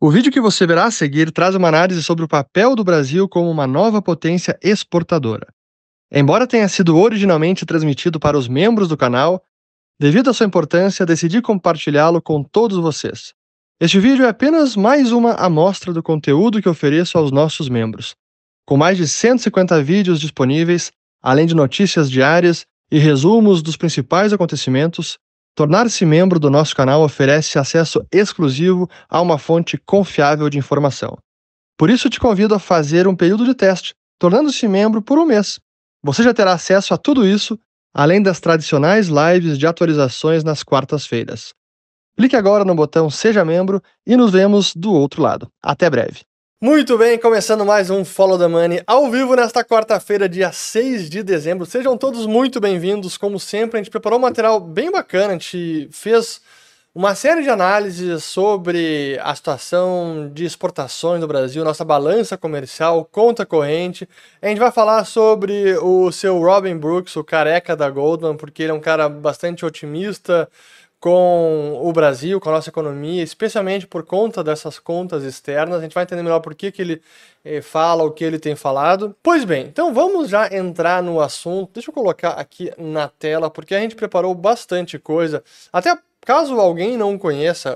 O vídeo que você verá a seguir traz uma análise sobre o papel do Brasil como uma nova potência exportadora. Embora tenha sido originalmente transmitido para os membros do canal, devido à sua importância, decidi compartilhá-lo com todos vocês. Este vídeo é apenas mais uma amostra do conteúdo que ofereço aos nossos membros, com mais de 150 vídeos disponíveis, além de notícias diárias e resumos dos principais acontecimentos. Tornar-se membro do nosso canal oferece acesso exclusivo a uma fonte confiável de informação. Por isso, te convido a fazer um período de teste, tornando-se membro por um mês. Você já terá acesso a tudo isso, além das tradicionais lives de atualizações nas quartas-feiras. Clique agora no botão Seja Membro e nos vemos do outro lado. Até breve. Muito bem, começando mais um Follow the Money ao vivo nesta quarta-feira, dia 6 de dezembro. Sejam todos muito bem-vindos. Como sempre, a gente preparou um material bem bacana. A gente fez uma série de análises sobre a situação de exportações do Brasil, nossa balança comercial, conta corrente. A gente vai falar sobre o seu Robin Brooks, o careca da Goldman, porque ele é um cara bastante otimista com o Brasil, com a nossa economia, especialmente por conta dessas contas externas. A gente vai entender melhor por que ele fala o que ele tem falado. Pois bem, então vamos já entrar no assunto. Deixa eu colocar aqui na tela, porque a gente preparou bastante coisa. Até caso alguém não conheça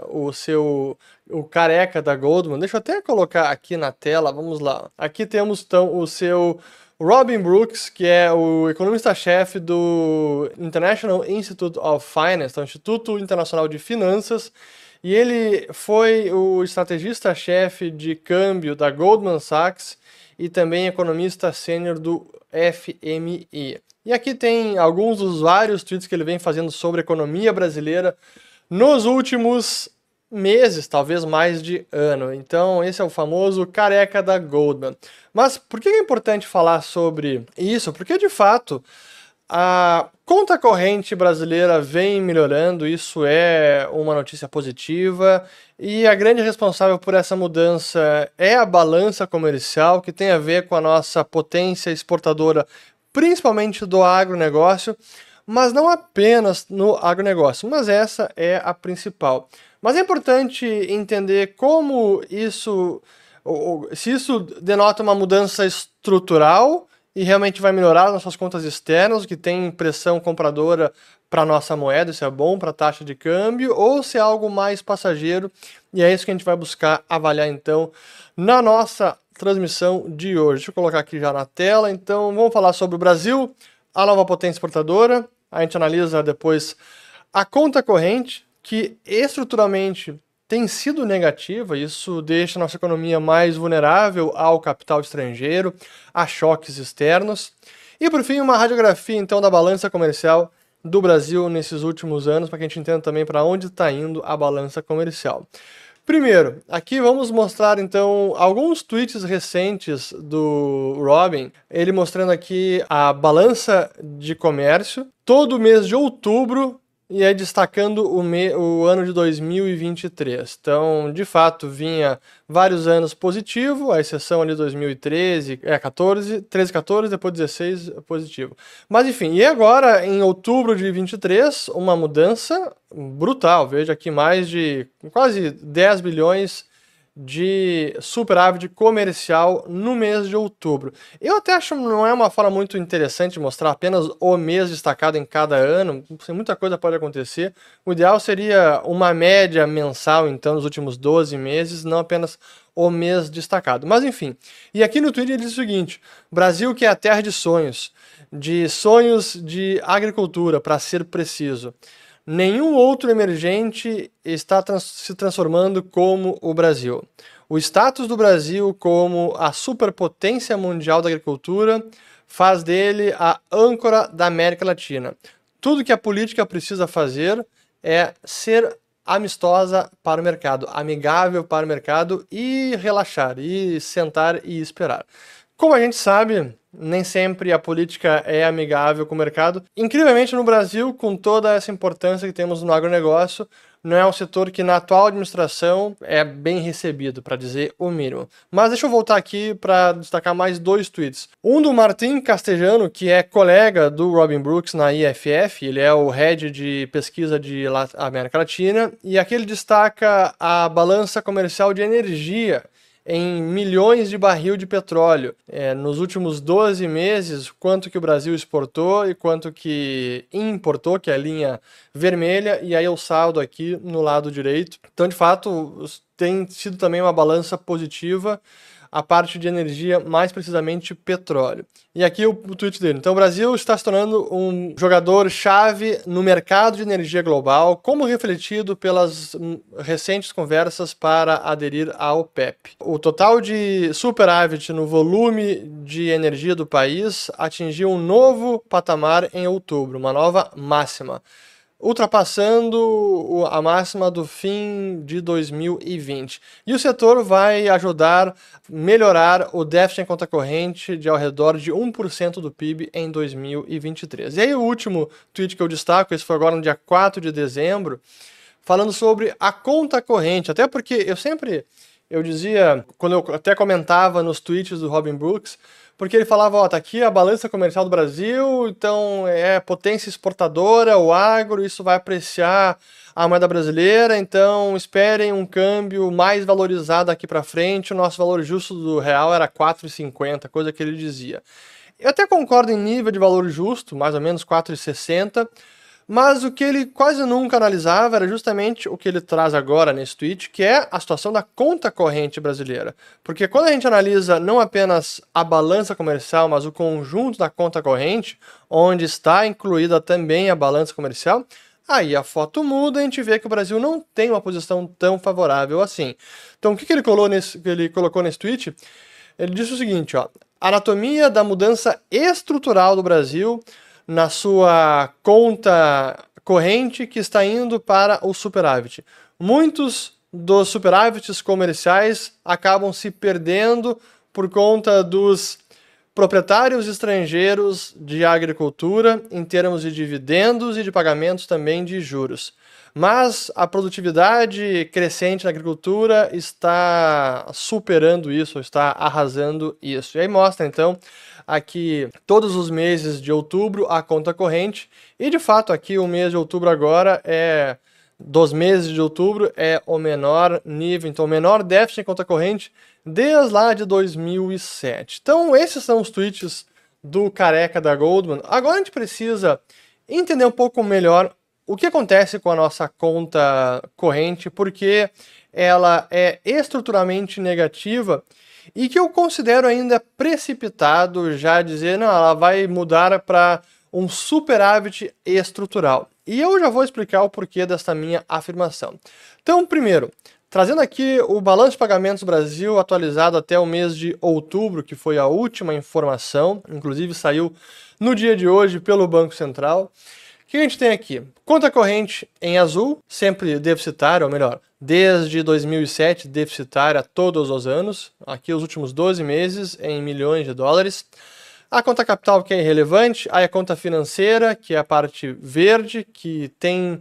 o careca da Goldman, deixa eu até colocar aqui na tela, vamos lá. Aqui temos então o seu Robin Brooks, que é o economista-chefe do International Institute of Finance, então Instituto Internacional de Finanças, e ele foi o estrategista-chefe de câmbio da Goldman Sachs e também economista sênior do FMI. E aqui tem alguns dos vários tweets que ele vem fazendo sobre a economia brasileira nos últimos meses, talvez mais de ano. Então esse é o famoso careca da Goldman. Mas por que é importante falar sobre isso? Porque de fato a conta corrente brasileira vem melhorando, isso é uma notícia positiva, e a grande responsável por essa mudança é a balança comercial, que tem a ver com a nossa potência exportadora, principalmente do agronegócio, mas não apenas no agronegócio, mas essa é a principal. Mas é importante entender como isso, se isso denota uma mudança estrutural e realmente vai melhorar nossas contas externas, que tem pressão compradora para a nossa moeda, isso é bom para a taxa de câmbio, ou se é algo mais passageiro, e é isso que a gente vai buscar avaliar então na nossa transmissão de hoje. Deixa eu colocar aqui já na tela. Então vamos falar sobre o Brasil, a nova potência exportadora. A gente analisa depois a conta corrente, que estruturalmente tem sido negativa. Isso deixa a nossa economia mais vulnerável ao capital estrangeiro, a choques externos. E por fim, uma radiografia então da balança comercial do Brasil nesses últimos anos, para que a gente entenda também para onde está indo a balança comercial. Primeiro, aqui vamos mostrar então alguns tweets recentes do Robin, ele mostrando aqui a balança de comércio todo mês de outubro, e aí destacando o ano de 2023. Então, de fato, vinha vários anos positivo, a exceção ali de 2013, 13, 14, depois 16 positivo. Mas enfim, e agora em outubro de 23, uma mudança brutal. Veja aqui mais de quase 10 bilhões de superávit comercial no mês de outubro. Eu até acho que não é uma forma muito interessante de mostrar apenas o mês destacado em cada ano, muita coisa pode acontecer. O ideal seria uma média mensal, então, nos últimos 12 meses, não apenas o mês destacado. Mas enfim, e aqui no Twitter ele diz o seguinte: Brasil que é a terra de sonhos de agricultura, para ser preciso. Nenhum outro emergente está se transformando como o Brasil. O status do Brasil como a superpotência mundial da agricultura faz dele a âncora da América Latina. Tudo que a política precisa fazer é ser amistosa para o mercado, amigável para o mercado e relaxar, e sentar e esperar. Como a gente sabe, nem sempre a política é amigável com o mercado. Incrivelmente no Brasil, com toda essa importância que temos no agronegócio, não é um setor que na atual administração é bem recebido, para dizer o mínimo. Mas deixa eu voltar aqui para destacar mais 2 tweets. Um do Martin Castellano, que é colega do Robin Brooks na IFF, ele é o head de pesquisa de América Latina, e aqui ele destaca a balança comercial de energia em milhões de barril de petróleo. Nos últimos 12 meses, quanto que o Brasil exportou e quanto que importou, que é a linha vermelha, e aí o saldo aqui no lado direito. Então, de fato, tem sido também uma balança positiva a parte de energia, mais precisamente petróleo. E aqui o tweet dele. Então, o Brasil está se tornando um jogador-chave no mercado de energia global, como refletido pelas recentes conversas para aderir à OPEP. O total de superávit no volume de energia do país atingiu um novo patamar em outubro, uma nova máxima, ultrapassando a máxima do fim de 2020. E o setor vai ajudar a melhorar o déficit em conta corrente de ao redor de 1% do PIB em 2023. E aí o último tweet que eu destaco, esse foi agora no dia 4 de dezembro, falando sobre a conta corrente, até porque eu dizia, quando eu até comentava nos tweets do Robin Brooks, porque ele falava, ó, tá aqui a balança comercial do Brasil, então é potência exportadora, o agro, isso vai apreciar a moeda brasileira, então esperem um câmbio mais valorizado aqui para frente, o nosso valor justo do real era 4,50, coisa que ele dizia. Eu até concordo em nível de valor justo, mais ou menos 4,60, mas o que ele quase nunca analisava era justamente o que ele traz agora nesse tweet, que é a situação da conta corrente brasileira. Porque quando a gente analisa não apenas a balança comercial, mas o conjunto da conta corrente, onde está incluída também a balança comercial, aí a foto muda e a gente vê que o Brasil não tem uma posição tão favorável assim. Então o que ele colocou nesse tweet? Ele disse o seguinte, ó, anatomia da mudança estrutural do Brasil na sua conta corrente que está indo para o superávit. Muitos dos superávites comerciais acabam se perdendo por conta dos proprietários estrangeiros de agricultura em termos de dividendos e de pagamentos também de juros. Mas a produtividade crescente na agricultura está superando isso, está arrasando isso. E aí mostra, então, aqui todos os meses de outubro a conta corrente, e de fato aqui o mês de outubro agora dos meses de outubro é o menor nível, então o menor déficit em conta corrente desde lá de 2007. Então esses são os tweets do careca da Goldman. Agora a gente precisa entender um pouco melhor o que acontece com a nossa conta corrente, porque ela é estruturalmente negativa e que eu considero ainda precipitado já dizer, não, ela vai mudar para um superávit estrutural. E eu já vou explicar o porquê dessa minha afirmação. Então, primeiro, trazendo aqui o balanço de pagamentos do Brasil atualizado até o mês de outubro, que foi a última informação, inclusive saiu no dia de hoje pelo Banco Central. O que a gente tem aqui? Conta corrente em azul, sempre deficitária, ou melhor, desde 2007 deficitária todos os anos, aqui os últimos 12 meses em milhões de dólares. A conta capital, que é irrelevante, aí a conta financeira, que é a parte verde, que tem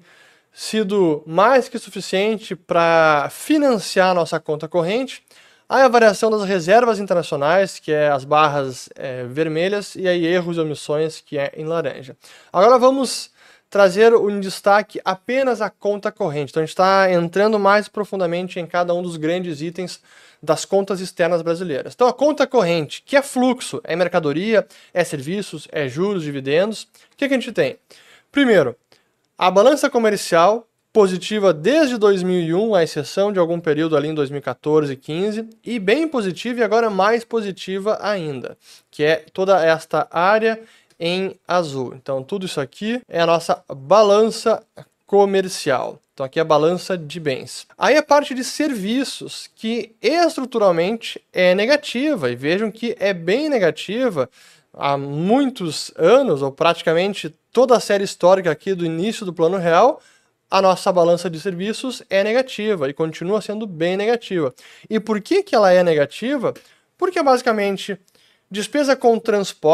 sido mais que suficiente para financiar a nossa conta corrente. Aí a variação das reservas internacionais, que é as barras vermelhas, e aí erros e omissões, que é em laranja. Agora vamos trazer em destaque apenas a conta corrente. Então a gente está entrando mais profundamente em cada um dos grandes itens das contas externas brasileiras. Então a conta corrente, que é fluxo, é mercadoria, é serviços, é juros, dividendos. O que a gente tem? Primeiro, a balança comercial positiva desde 2001, à exceção de algum período ali em 2014 e 2015, e bem positiva e agora mais positiva ainda, que é toda esta área em azul. Então tudo isso aqui é a nossa balança comercial. Então aqui é a balança de bens. Aí a parte de serviços, que estruturalmente é negativa, e vejam que é bem negativa há muitos anos, ou praticamente toda a série histórica aqui do início do Plano Real, a nossa balança de serviços é negativa e continua sendo bem negativa. E por que ela é negativa? Porque basicamente despesa com transporte,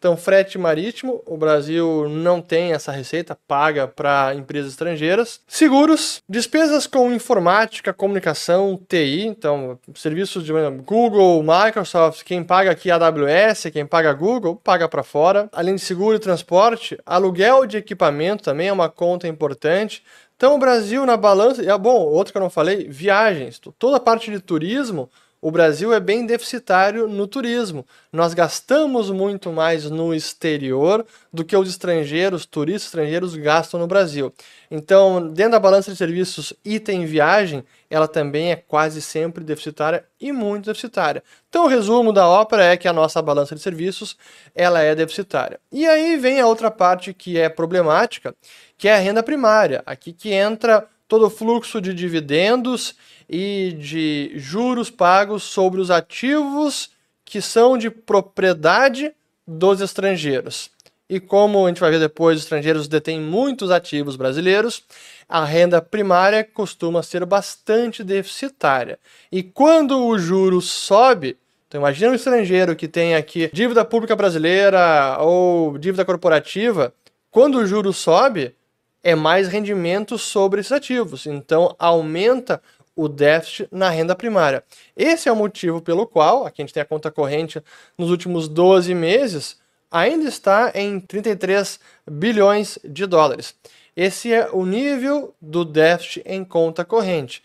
Então, frete marítimo, o Brasil não tem essa receita, paga para empresas estrangeiras. Seguros, despesas com informática, comunicação, TI, então serviços de Google, Microsoft, quem paga aqui a AWS, quem paga Google, paga para fora. Além de seguro e transporte, aluguel de equipamento também é uma conta importante. Então o Brasil na balança, outro que eu não falei, viagens, toda a parte de turismo, o Brasil é bem deficitário no turismo. Nós gastamos muito mais no exterior do que os estrangeiros, turistas estrangeiros gastam no Brasil. Então, dentro da balança de serviços item viagem, ela também é quase sempre deficitária e muito deficitária. Então, o resumo da ópera é que a nossa balança de serviços, ela é deficitária. E aí vem a outra parte que é problemática, que é a renda primária. Aqui que entra todo o fluxo de dividendos e de juros pagos sobre os ativos que são de propriedade dos estrangeiros. E como a gente vai ver depois, os estrangeiros detêm muitos ativos brasileiros, a renda primária costuma ser bastante deficitária. E quando o juro sobe, então imagina um estrangeiro que tem aqui dívida pública brasileira ou dívida corporativa, quando o juro sobe, é mais rendimento sobre esses ativos. Então aumenta o déficit na renda primária. Esse é o motivo pelo qual, aqui a gente tem a conta corrente nos últimos 12 meses, ainda está em 33 bilhões de dólares. Esse é o nível do déficit em conta corrente.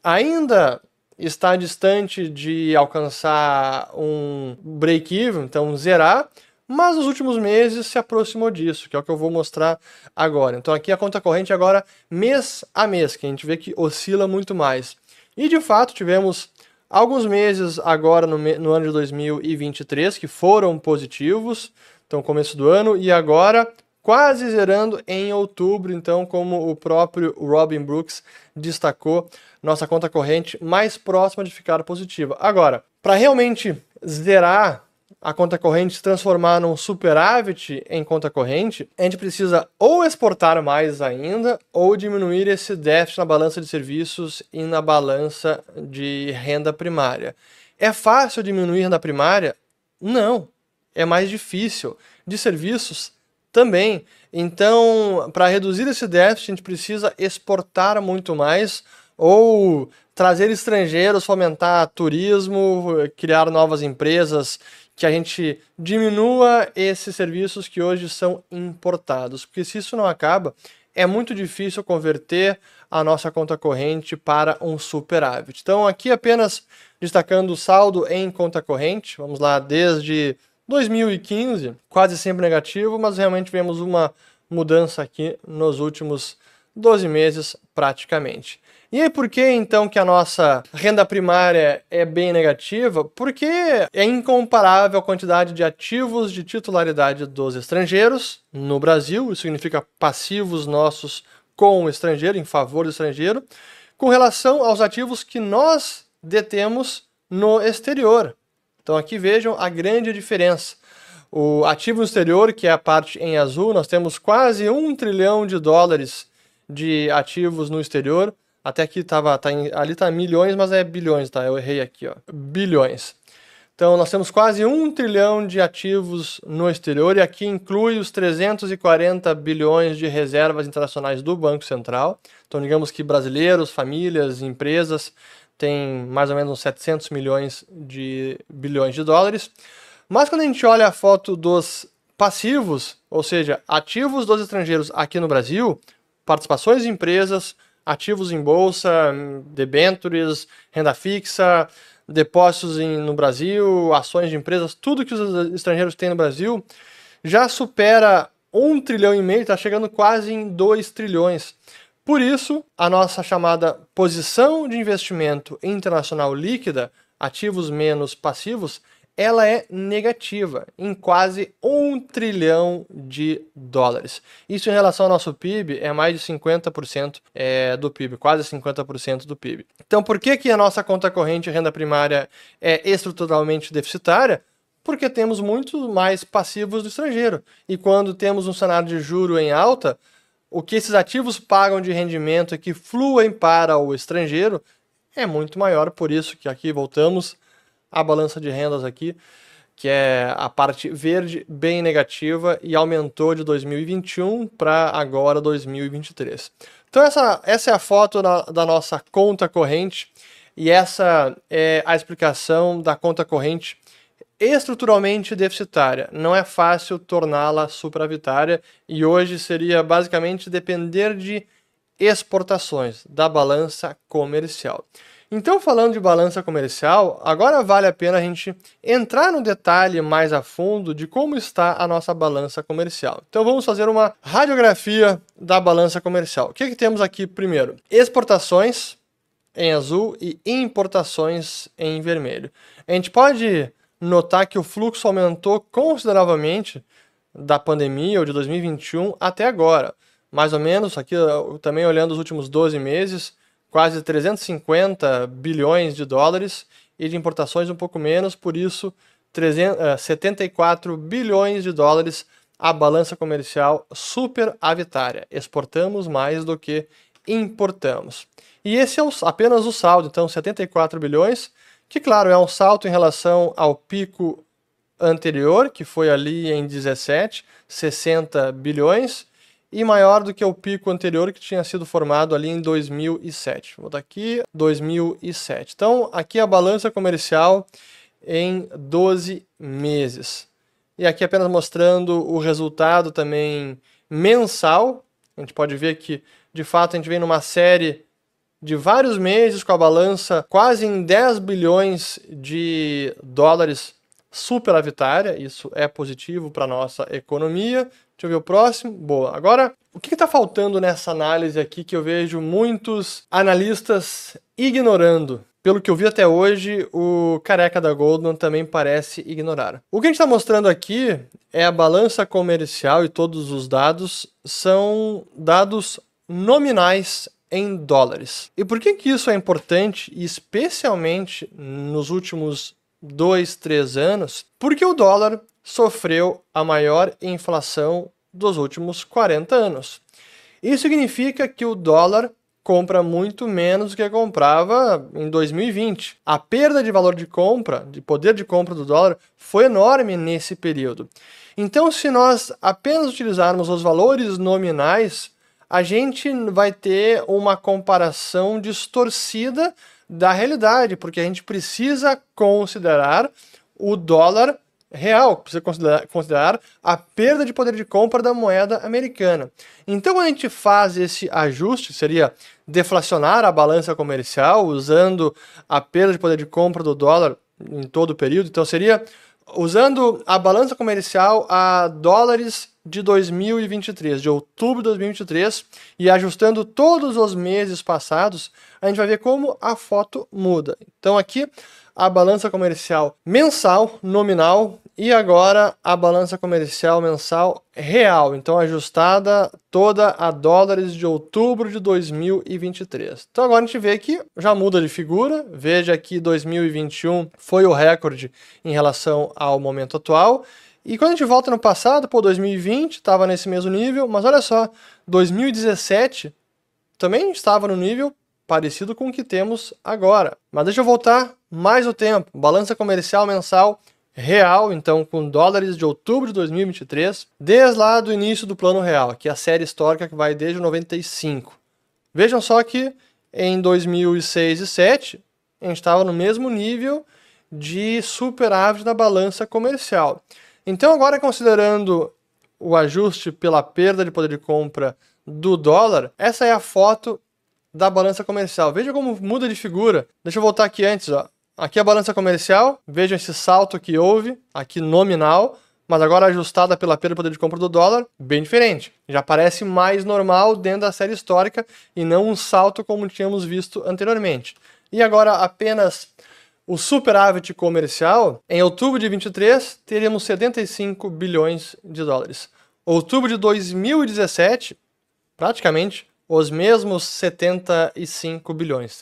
Ainda está distante de alcançar um break-even, então zerar, mas nos últimos meses se aproximou disso, que é o que eu vou mostrar agora. Então aqui a conta corrente agora mês a mês, que a gente vê que oscila muito mais. E de fato tivemos alguns meses agora no ano de 2023 que foram positivos, então começo do ano, e agora quase zerando em outubro, então como o próprio Robin Brooks destacou, nossa conta corrente mais próxima de ficar positiva. Agora, para realmente zerar a conta corrente, se transformar num superávit em conta corrente, a gente precisa ou exportar mais ainda ou diminuir esse déficit na balança de serviços e na balança de renda primária. É fácil diminuir renda primária? Não. É mais difícil. De serviços? Também. Então, para reduzir esse déficit, a gente precisa exportar muito mais ou trazer estrangeiros, fomentar turismo, criar novas empresas, que a gente diminua esses serviços que hoje são importados. Porque se isso não acaba, é muito difícil converter a nossa conta corrente para um superávit. Então, aqui apenas destacando o saldo em conta corrente. Vamos lá, desde 2015, quase sempre negativo, mas realmente vemos uma mudança aqui nos últimos 12 meses praticamente. E aí por que então que a nossa renda primária é bem negativa? Porque é incomparável a quantidade de ativos de titularidade dos estrangeiros no Brasil, isso significa passivos nossos com o estrangeiro, em favor do estrangeiro, com relação aos ativos que nós detemos no exterior. Então aqui vejam a grande diferença. O ativo no exterior, que é a parte em azul, nós temos quase 1 trilhão de dólares de ativos no exterior. Até aqui ali tá milhões, mas é bilhões, tá? Eu errei aqui, ó. Bilhões. Então nós temos quase 1 trilhão de ativos no exterior e aqui inclui os 340 bilhões de reservas internacionais do Banco Central. Então digamos que brasileiros, famílias, empresas têm mais ou menos uns 700 bilhões de dólares. Mas quando a gente olha a foto dos passivos, ou seja, ativos dos estrangeiros aqui no Brasil, participações em empresas, ativos em bolsa, debêntures, renda fixa, depósitos no Brasil, ações de empresas, tudo que os estrangeiros têm no Brasil, já supera 1,5 trilhão, está chegando quase em 2 trilhões. Por isso, a nossa chamada posição de investimento internacional líquida, ativos menos passivos, ela é negativa, em quase 1 trilhão de dólares. Isso em relação ao nosso PIB é mais de 50% do PIB, quase 50% do PIB. Então por que a nossa conta corrente renda primária é estruturalmente deficitária? Porque temos muito mais passivos do estrangeiro. E quando temos um cenário de juro em alta, o que esses ativos pagam de rendimento e que fluem para o estrangeiro é muito maior. Por isso que aqui voltamos a balança de rendas aqui, que é a parte verde bem negativa, e aumentou de 2021 para agora 2023. Então essa é a foto da nossa conta corrente, e essa é a explicação da conta corrente estruturalmente deficitária. Não é fácil torná-la superavitária, e hoje seria basicamente depender de exportações, da balança comercial. Então, falando de balança comercial, agora vale a pena a gente entrar no detalhe mais a fundo de como está a nossa balança comercial. Então, vamos fazer uma radiografia da balança comercial. O que temos aqui primeiro? Exportações em azul e importações em vermelho. A gente pode notar que o fluxo aumentou consideravelmente da pandemia ou de 2021 até agora. Mais ou menos, aqui também olhando os últimos 12 meses, quase 350 bilhões de dólares, e de importações um pouco menos, por isso 74 bilhões de dólares a balança comercial superavitária. Exportamos mais do que importamos. E esse é apenas o saldo, então 74 bilhões, que claro, é um salto em relação ao pico anterior, que foi ali em 17, 60 bilhões, e maior do que o pico anterior, que tinha sido formado ali em 2007. Vou botar aqui, 2007. Então, aqui a balança comercial em 12 meses. E aqui apenas mostrando o resultado também mensal. A gente pode ver que, de fato, a gente vem numa série de vários meses com a balança quase em 10 bilhões de dólares superavitária. Isso é positivo para a nossa economia. Deixa eu ver o próximo. Boa. Agora, o que está faltando nessa análise aqui que eu vejo muitos analistas ignorando? Pelo que eu vi até hoje, o careca da Goldman também parece ignorar. O que a gente está mostrando aqui é a balança comercial, e todos os dados são dados nominais em dólares. E por que isso é importante, especialmente nos últimos 2, 3 anos? Porque o dólar sofreu a maior inflação dos últimos 40 anos. Isso significa que o dólar compra muito menos do que comprava em 2020. A perda de valor de compra, de poder de compra do dólar, foi enorme nesse período. Então, se nós apenas utilizarmos os valores nominais, a gente vai ter uma comparação distorcida da realidade, porque a gente precisa considerar o dólar real, precisa considerar a perda de poder de compra da moeda americana. Então, quando a gente faz esse ajuste, seria deflacionar a balança comercial usando a perda de poder de compra do dólar em todo o período. Então, seria usando a balança comercial a dólares de 2023, de outubro de 2023, e ajustando todos os meses passados, a gente vai ver como a foto muda. Então aqui a balança comercial mensal, nominal, e agora a balança comercial mensal real, então ajustada toda a dólares de outubro de 2023. Então agora a gente vê que já muda de figura. Veja que 2021 foi o recorde em relação ao momento atual. E quando a gente volta no passado, 2020 estava nesse mesmo nível, mas olha só, 2017 também estava no nível parecido com o que temos agora. Mas deixa eu voltar mais o tempo. Balança comercial mensal real, então com dólares de outubro de 2023, desde lá do início do Plano Real, que é a série histórica que vai desde 95. Vejam só que em 2006 e 2007 a gente estava no mesmo nível de superávit da balança comercial. Então agora, considerando o ajuste pela perda de poder de compra do dólar, essa é a foto da balança comercial. Veja como muda de figura. Deixa eu voltar aqui antes, ó. Aqui a balança comercial, vejam esse salto que houve, aqui nominal, mas agora ajustada pela perda de poder de compra do dólar, bem diferente. Já parece mais normal dentro da série histórica e não um salto como tínhamos visto anteriormente. E agora apenas o superávit comercial, em outubro de 23, teríamos 75 bilhões de dólares. Outubro de 2017, praticamente os mesmos 75 bilhões,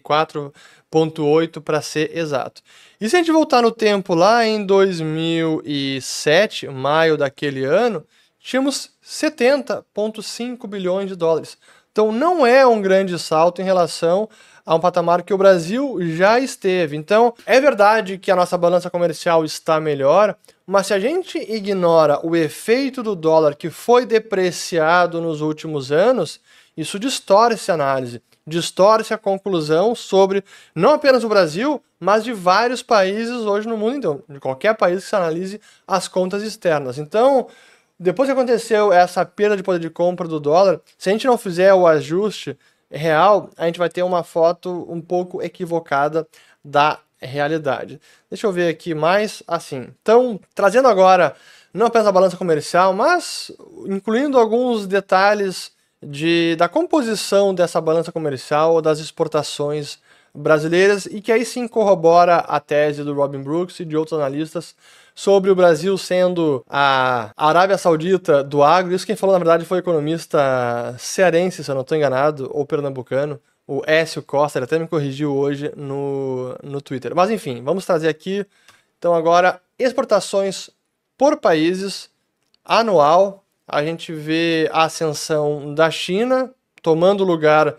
74,8 para ser exato. E se a gente voltar no tempo lá em 2007, maio daquele ano, tínhamos 70,5 bilhões de dólares. Então não é um grande salto em relação a um patamar que o Brasil já esteve. Então, é verdade que a nossa balança comercial está melhor, mas se a gente ignora o efeito do dólar que foi depreciado nos últimos anos, isso distorce a análise, distorce a conclusão sobre não apenas o Brasil, mas de vários países hoje no mundo, então, de qualquer país que se analise as contas externas. Então, depois que aconteceu essa perda de poder de compra do dólar, se a gente não fizer o ajuste real, a gente vai ter uma foto um pouco equivocada da realidade. Deixa eu ver aqui mais assim. Então, trazendo agora não apenas a balança comercial, mas incluindo alguns detalhes da composição dessa balança comercial ou das exportações brasileiras, e que aí sim corrobora a tese do Robin Brooks e de outros analistas sobre o Brasil sendo a Arábia Saudita do agro. Isso quem falou, na verdade, foi o economista cearense, se eu não estou enganado, ou pernambucano, o Écio Costa. Ele até me corrigiu hoje no Twitter. Mas enfim, vamos trazer aqui, então agora, exportações por países, anual. A gente vê a ascensão da China tomando lugar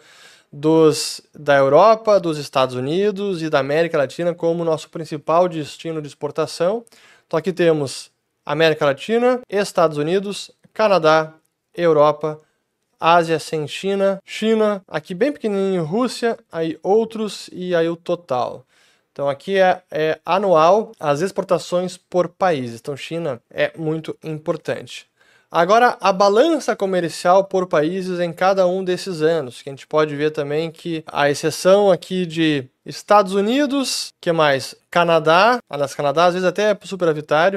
da Europa, dos Estados Unidos e da América Latina como nosso principal destino de exportação. Então aqui temos América Latina, Estados Unidos, Canadá, Europa, Ásia sem China, China, aqui bem pequenininho, Rússia, aí outros e aí o total. Então aqui é anual as exportações por países. Então China é muito importante. Agora, a balança comercial por países em cada um desses anos, que a gente pode ver também que a exceção aqui de Estados Unidos, que mais? Canadá, aliás, Canadá às vezes até é superavitário,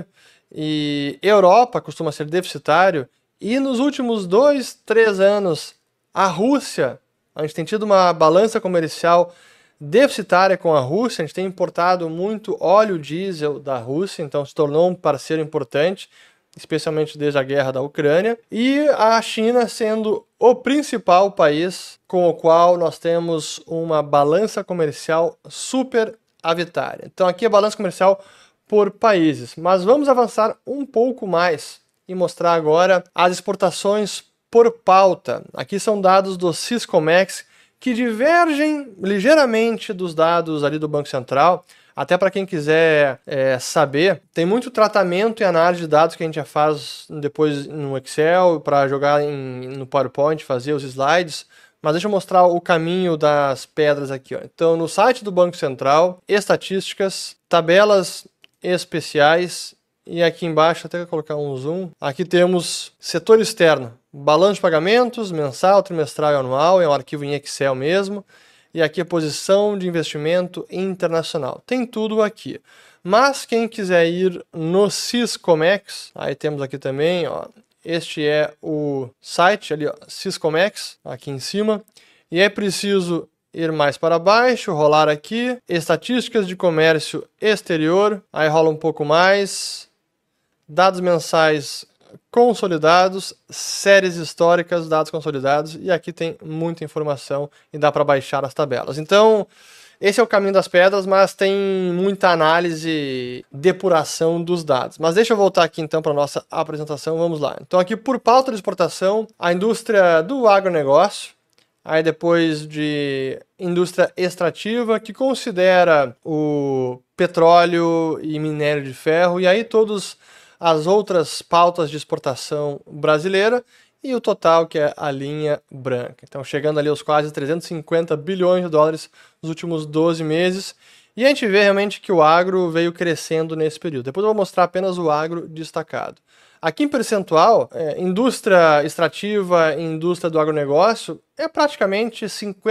e Europa costuma ser deficitário, e nos últimos 2, 3 anos, a Rússia, a gente tem tido uma balança comercial deficitária com a Rússia, a gente tem importado muito óleo diesel da Rússia, então se tornou um parceiro importante, especialmente desde a guerra da Ucrânia, e a China sendo o principal país com o qual nós temos uma balança comercial superavitária. Então aqui é a balança comercial por países, mas vamos avançar um pouco mais e mostrar agora as exportações por pauta. Aqui são dados do Syscomex que divergem ligeiramente dos dados ali do Banco Central. Até para quem quiser saber, tem muito tratamento e análise de dados que a gente já faz depois no Excel, para jogar no PowerPoint, fazer os slides. Mas deixa eu mostrar o caminho das pedras aqui. Ó. Então, no site do Banco Central, estatísticas, tabelas especiais, e aqui embaixo, até colocar um zoom, aqui temos setor externo, balanço de pagamentos, mensal, trimestral e anual, é um arquivo em Excel mesmo. E aqui a posição de investimento internacional. Tem tudo aqui. Mas quem quiser ir no Syscomex, aí temos aqui também, ó, este é o site ali, ó, Syscomex, aqui em cima. E é preciso ir mais para baixo, rolar aqui, estatísticas de comércio exterior, aí rola um pouco mais, dados mensais consolidados, séries históricas, dados consolidados, e aqui tem muita informação e dá para baixar as tabelas. Então, esse é o caminho das pedras, mas tem muita análise, depuração dos dados. Mas deixa eu voltar aqui então para a nossa apresentação, vamos lá. Então aqui por pauta de exportação, a indústria do agronegócio, aí depois de indústria extrativa, que considera o petróleo e minério de ferro, e aí todos as outras pautas de exportação brasileira, e o total, que é a linha branca. Então, chegando ali aos quase 350 bilhões de dólares nos últimos 12 meses. E a gente vê realmente que o agro veio crescendo nesse período. Depois eu vou mostrar apenas o agro destacado. Aqui em percentual, indústria extrativa e indústria do agronegócio é praticamente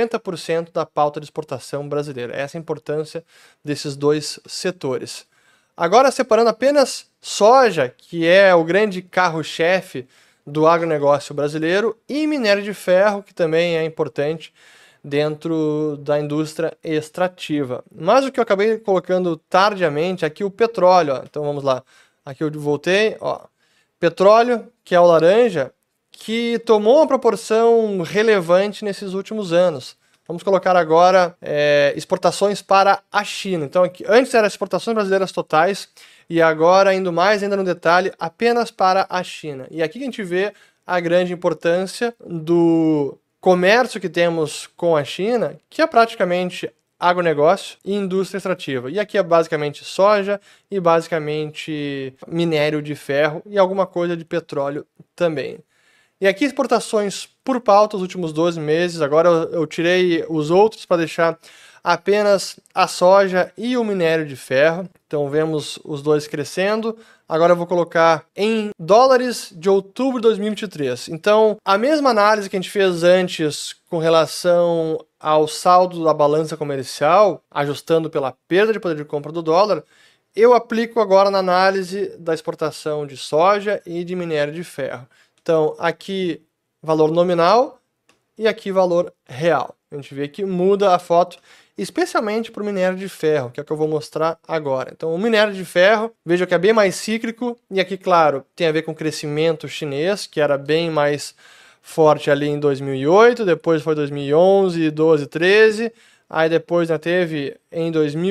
50% da pauta de exportação brasileira. Essa é a importância desses dois setores. Agora, separando apenas soja, que é o grande carro-chefe do agronegócio brasileiro, e minério de ferro, que também é importante dentro da indústria extrativa. Mas o que eu acabei colocando tardiamente aqui, o petróleo. Ó. Então vamos lá. Aqui eu voltei. Ó. Petróleo, que é o laranja, que tomou uma proporção relevante nesses últimos anos. Vamos colocar agora exportações para a China. Então, aqui, antes eram exportações brasileiras totais, e agora, indo mais ainda no detalhe, apenas para a China. E aqui a gente vê a grande importância do comércio que temos com a China, que é praticamente agronegócio e indústria extrativa. E aqui é basicamente soja e basicamente minério de ferro e alguma coisa de petróleo também. E aqui exportações por pauta os últimos 12 meses, agora eu tirei os outros para deixar apenas a soja e o minério de ferro. Então vemos os dois crescendo. Agora eu vou colocar em dólares de outubro de 2023. Então, a mesma análise que a gente fez antes com relação ao saldo da balança comercial, ajustando pela perda de poder de compra do dólar, eu aplico agora na análise da exportação de soja e de minério de ferro. Então, aqui valor nominal e aqui valor real. A gente vê que muda a foto, especialmente para o minério de ferro, que é o que eu vou mostrar agora. Então, o minério de ferro, veja que é bem mais cíclico, e aqui, claro, tem a ver com o crescimento chinês, que era bem mais forte ali em 2008, depois foi 2011, 12, 13, aí depois já teve em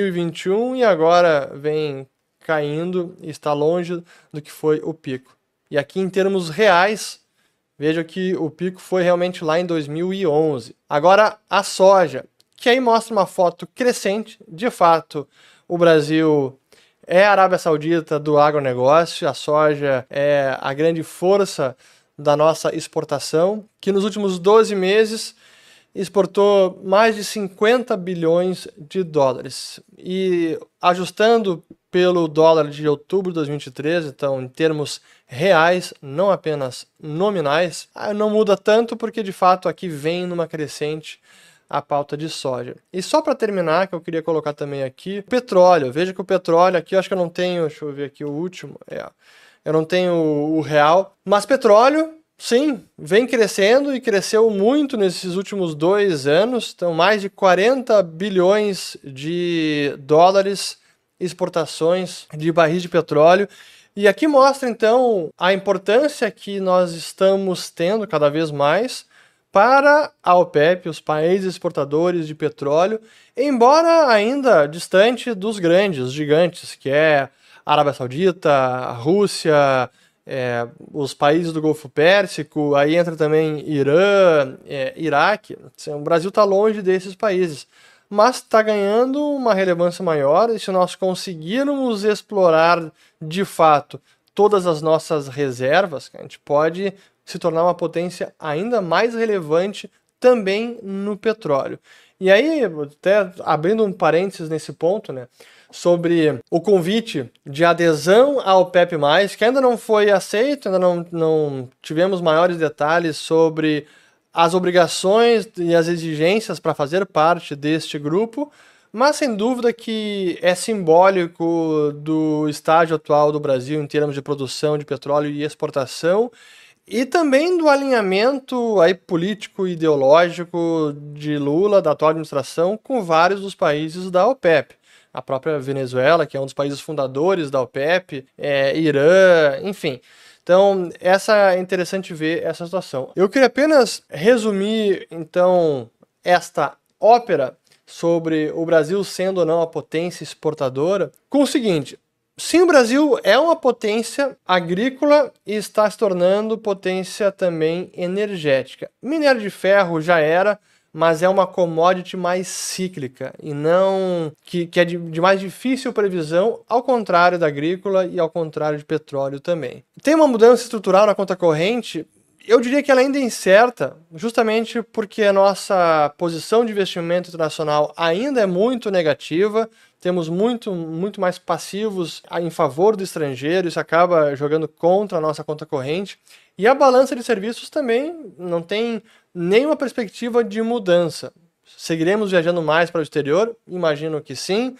2021 e agora vem caindo e está longe do que foi o pico. E aqui em termos reais, veja que o pico foi realmente lá em 2011. Agora a soja, que aí mostra uma foto crescente. De fato, o Brasil é a Arábia Saudita do agronegócio, a soja é a grande força da nossa exportação, que nos últimos 12 meses exportou mais de 50 bilhões de dólares. E ajustando pelo dólar de outubro de 2013, então em termos reais, não apenas nominais, não muda tanto porque de fato aqui vem numa crescente a pauta de soja. E só para terminar, que eu queria colocar também aqui, petróleo. Veja que o petróleo aqui, eu acho que eu não tenho, deixa eu ver aqui o último, eu não tenho o real, mas petróleo, sim, vem crescendo e cresceu muito nesses últimos 2 anos, então mais de 40 bilhões de dólares exportações de barris de petróleo. E aqui mostra então a importância que nós estamos tendo cada vez mais para a OPEP, os países exportadores de petróleo, embora ainda distante dos grandes, gigantes, que é a Arábia Saudita, a Rússia, os países do Golfo Pérsico, aí entra também Irã, Iraque. O Brasil está longe desses países, mas está ganhando uma relevância maior, e se nós conseguirmos explorar de fato todas as nossas reservas, a gente pode se tornar uma potência ainda mais relevante também no petróleo. E aí, até abrindo um parênteses nesse ponto, né, sobre o convite de adesão ao OPEP+, que ainda não foi aceito, ainda não tivemos maiores detalhes sobre as obrigações e as exigências para fazer parte deste grupo, mas sem dúvida que é simbólico do estágio atual do Brasil em termos de produção de petróleo e exportação, e também do alinhamento aí político e ideológico de Lula, da atual administração, com vários dos países da OPEP. A própria Venezuela, que é um dos países fundadores da OPEP, Irã, enfim. Então, é interessante ver essa situação. Eu queria apenas resumir, então, esta ópera sobre o Brasil sendo ou não a potência exportadora com o seguinte: sim, o Brasil é uma potência agrícola e está se tornando potência também energética. Minério de ferro já era, mas é uma commodity mais cíclica e não que é de mais difícil previsão, ao contrário da agrícola e ao contrário de petróleo também. Tem uma mudança estrutural na conta corrente. Eu diria que ela ainda é incerta, justamente porque a nossa posição de investimento internacional ainda é muito negativa, temos muito mais passivos em favor do estrangeiro, isso acaba jogando contra a nossa conta corrente, e a balança de serviços também não tem nenhuma perspectiva de mudança. Seguiremos viajando mais para o exterior? Imagino que sim.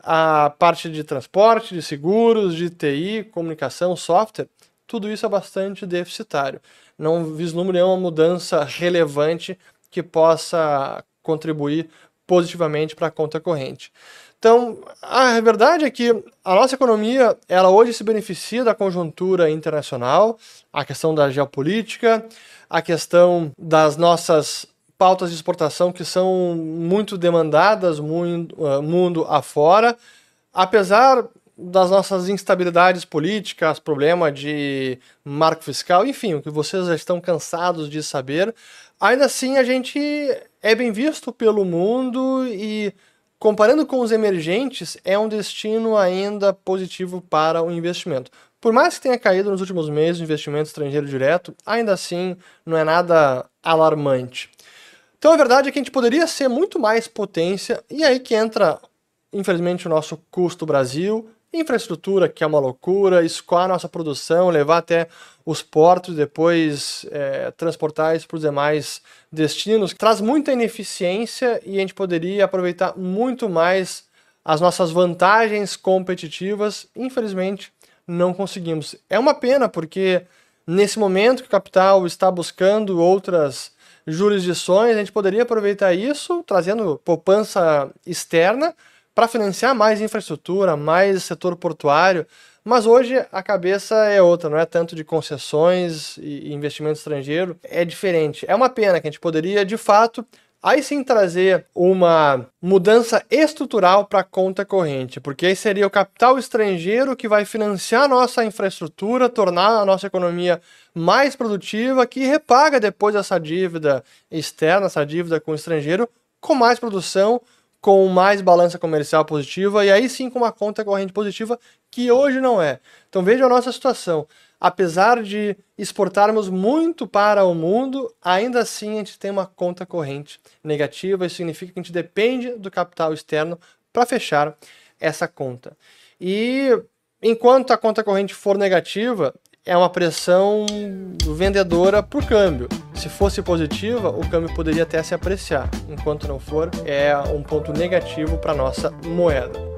A parte de transporte, de seguros, de TI, comunicação, software, tudo isso é bastante deficitário. Não vislumbro nenhuma mudança relevante que possa contribuir positivamente para a conta corrente. Então, a verdade é que a nossa economia, ela hoje se beneficia da conjuntura internacional, a questão da geopolítica, a questão das nossas pautas de exportação que são muito demandadas mundo afora, apesar das nossas instabilidades políticas, problema de marco fiscal, enfim, o que vocês já estão cansados de saber, ainda assim a gente é bem visto pelo mundo e, comparando com os emergentes, é um destino ainda positivo para o investimento. Por mais que tenha caído nos últimos meses o investimento estrangeiro direto, ainda assim não é nada alarmante. Então a verdade é que a gente poderia ser muito mais potência, e aí que entra, infelizmente, o nosso custo Brasil, infraestrutura, que é uma loucura, escoar a nossa produção, levar até os portos, depois transportar isso para os demais destinos, traz muita ineficiência e a gente poderia aproveitar muito mais as nossas vantagens competitivas. Infelizmente, não conseguimos. É uma pena, porque nesse momento que o capital está buscando outras jurisdições, a gente poderia aproveitar isso, trazendo poupança externa, para financiar mais infraestrutura, mais setor portuário, mas hoje a cabeça é outra, não é tanto de concessões e investimento estrangeiro, é diferente. É uma pena que a gente poderia, de fato, aí sim trazer uma mudança estrutural para a conta corrente, porque aí seria o capital estrangeiro que vai financiar a nossa infraestrutura, tornar a nossa economia mais produtiva, que repaga depois essa dívida externa, essa dívida com o estrangeiro, com mais produção, com mais balança comercial positiva e aí sim com uma conta corrente positiva, que hoje não é. Então veja a nossa situação. Apesar de exportarmos muito para o mundo, ainda assim a gente tem uma conta corrente negativa. Isso significa que a gente depende do capital externo para fechar essa conta. E enquanto a conta corrente for negativa, é uma pressão vendedora para o câmbio. Se fosse positiva, o câmbio poderia até se apreciar. Enquanto não for, é um ponto negativo para a nossa moeda.